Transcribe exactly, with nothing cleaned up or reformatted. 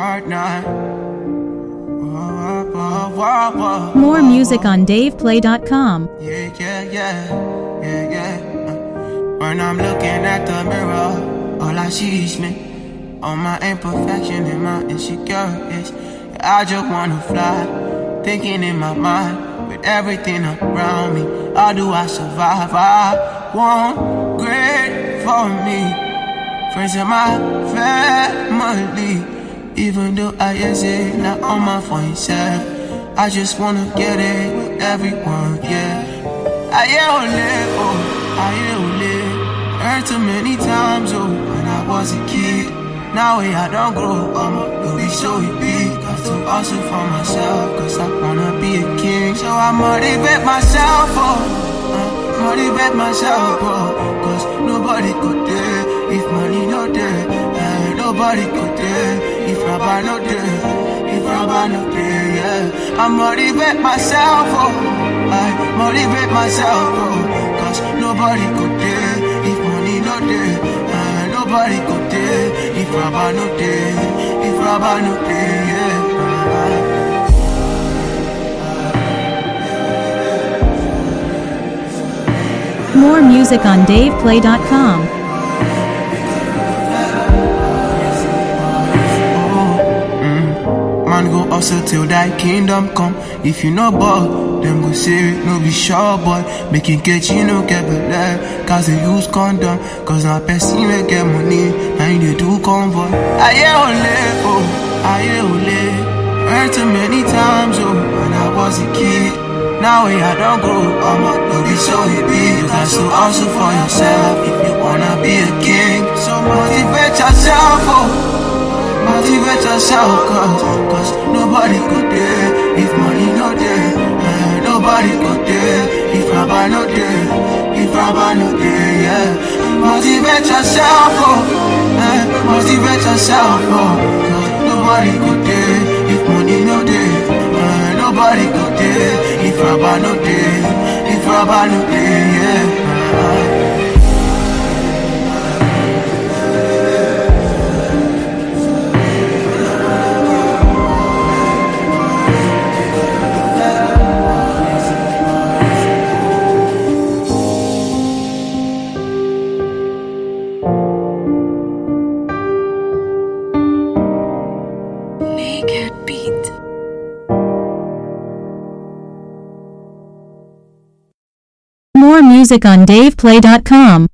night. Whoa, whoa, whoa, whoa, More music on dave play dot com. Yeah, yeah, yeah, yeah, yeah. When I'm looking at the mirror, all I see is me. All my imperfection and my insecurities. I just wanna fly, thinking in my mind, with everything around me. How do I survive? I want great for me. Friends and my family. Even though I exist, not on my phone self. I just wanna get it with everyone, yeah. Aye ole, oh, aye ole. Heard too many times, oh, when I was a kid. Now I don't grow, I'ma do it so it be. Got to hustle for myself, cause I wanna be a king. So I motivate myself, oh, uh, motivate myself, oh. Cause nobody could there if money no there. Uh, nobody could there if rubber no there. If rubber no there, yeah. I motivate myself, oh, I motivate myself, oh. Cause nobody could there if money no there. Uh, nobody could there if rubber no there. If rubber no there, yeah. More music on dave play dot com. Man go hustle till thy kingdom come. If you no ball, them go say it, no be sure boy. Making catch you no get belle, cause they use condom. Cause now person will get money, and they do convoy. Aye ole, oh, aye ole. Heard too many times, oh, when I was a kid. Now I don't grow, I'ma do it so it be. You got to hustle for yourself if you wanna be a king. So motivate yourself, oh. Motivate yourself, cause, cause nobody could there if money no there. Uh, nobody could there if rubber no there. If rubber no there, yeah. Motivate yourself, oh. Uh, motivate yourself, oh. Cause nobody could there if money no there. Uh, nobody could there if rubber no there. If rubber no there, yeah. Uh, More music on dave play dot com.